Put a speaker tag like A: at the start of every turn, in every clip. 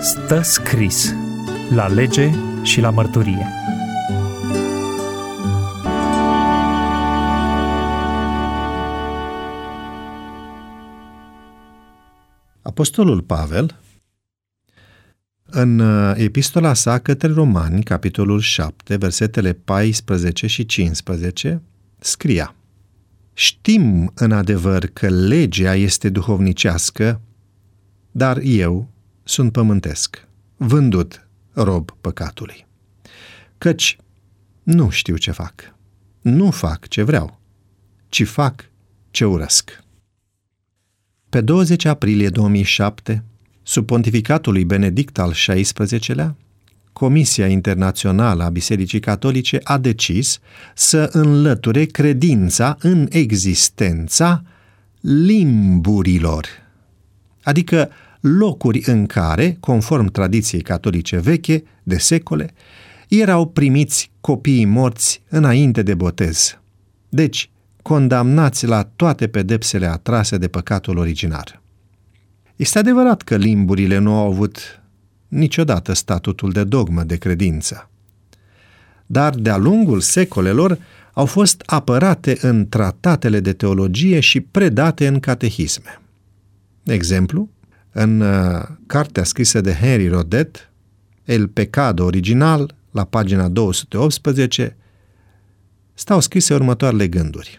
A: Stă scris la lege și la mărturie.
B: Apostolul Pavel, în epistola sa către Romani, capitolul 7, versetele 14 și 15, scria: Știm în adevăr că legea este duhovnicească, dar eu sunt pământesc, vândut rob păcatului. Căci nu știu ce fac, nu fac ce vreau, ci fac ce urăsc. Pe 20 aprilie 2007, sub pontificatul lui Benedict al XVI-lea, Comisia Internațională a Bisericii Catolice a decis să înlăture credința în existența limburilor, adică locuri în care, conform tradiției catolice veche de secole, erau primiți copiii morți înainte de botez, deci condamnați la toate pedepsele atrase de păcatul originar. Este adevărat că limburile nu au avut niciodată statutul de dogmă de credință, dar de-a lungul secolelor au fost apărate în tratatele de teologie și predate în catehisme. De exemplu, în cartea scrisă de Henry Rodet, El Pecado Original, la pagina 218, stau scrise următoarele gânduri.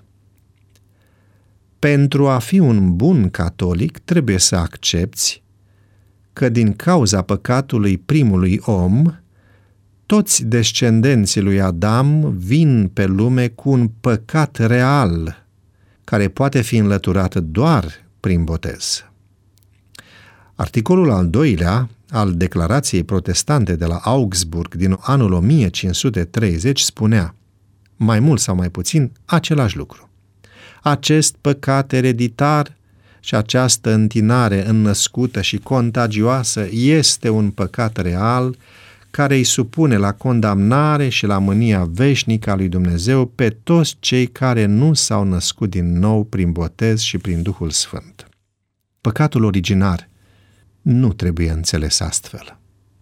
B: Pentru a fi un bun catolic, trebuie să accepți că din cauza păcatului primului om, toți descendenții lui Adam vin pe lume cu un păcat real, care poate fi înlăturat doar prin botez. Articolul al doilea al Declarației Protestante de la Augsburg din anul 1530 spunea, mai mult sau mai puțin, același lucru. Acest păcat ereditar și această întinare înnăscută și contagioasă este un păcat real care îi supune la condamnare și la mânia veșnică a lui Dumnezeu pe toți cei care nu s-au născut din nou prin botez și prin Duhul Sfânt. Păcatul originar nu trebuie înțeles astfel.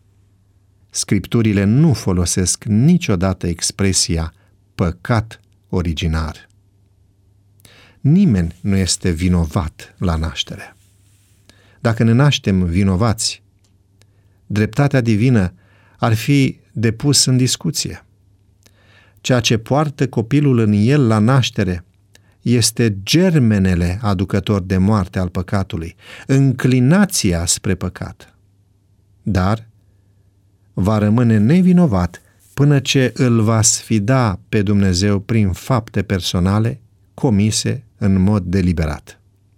B: Scripturile nu folosesc niciodată expresia păcat originar. Nimeni nu este vinovat la naștere. Dacă ne naștem vinovați, dreptatea divină ar fi depus în discuție. Ceea ce poartă copilul în el la naștere este germenele aducător de moarte al păcatului, înclinația spre păcat. Dar va rămâne nevinovat până ce îl va sfida pe Dumnezeu prin fapte personale comise în mod deliberat.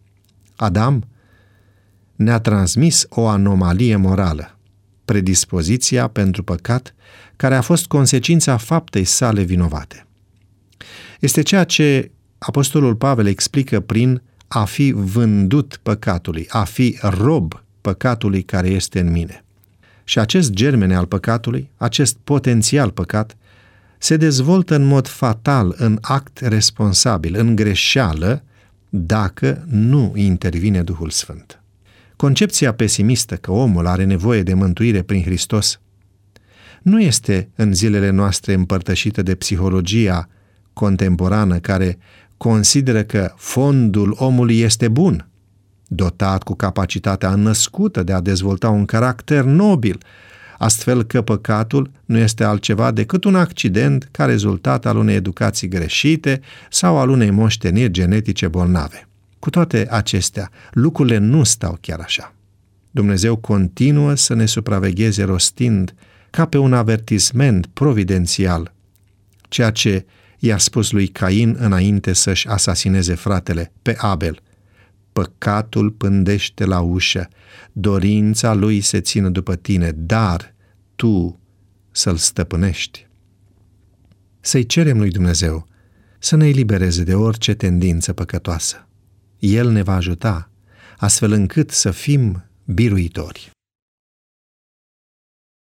B: Adam ne-a transmis o anomalie morală, predispoziția pentru păcat, care a fost consecința faptei sale vinovate. Este ceea ce Apostolul Pavel explică prin a fi vândut păcatului, a fi rob păcatului care este în mine. Și acest germene al păcatului, acest potențial păcat, se dezvoltă în mod fatal în act responsabil, în greșeală, dacă nu intervine Duhul Sfânt. Concepția pesimistă că omul are nevoie de mântuire prin Hristos nu este în zilele noastre împărtășită de psihologia contemporană care consideră că fondul omului este bun, dotat cu capacitatea înnăscută de a dezvolta un caracter nobil, astfel că păcatul nu este altceva decât un accident ca rezultat al unei educații greșite sau al unei moșteniri genetice bolnave. Cu toate acestea, lucrurile nu stau chiar așa. Dumnezeu continuă să ne supravegheze rostind, ca pe un avertisment providențial, ceea ce i-a spus lui Cain înainte să-și asasineze fratele, pe Abel. Păcatul pândește la ușă, dorința lui se ține după tine, dar tu să-l stăpânești. Să-i cerem lui Dumnezeu să ne elibereze de orice tendință păcătoasă. El ne va ajuta, astfel încât să fim biruitori.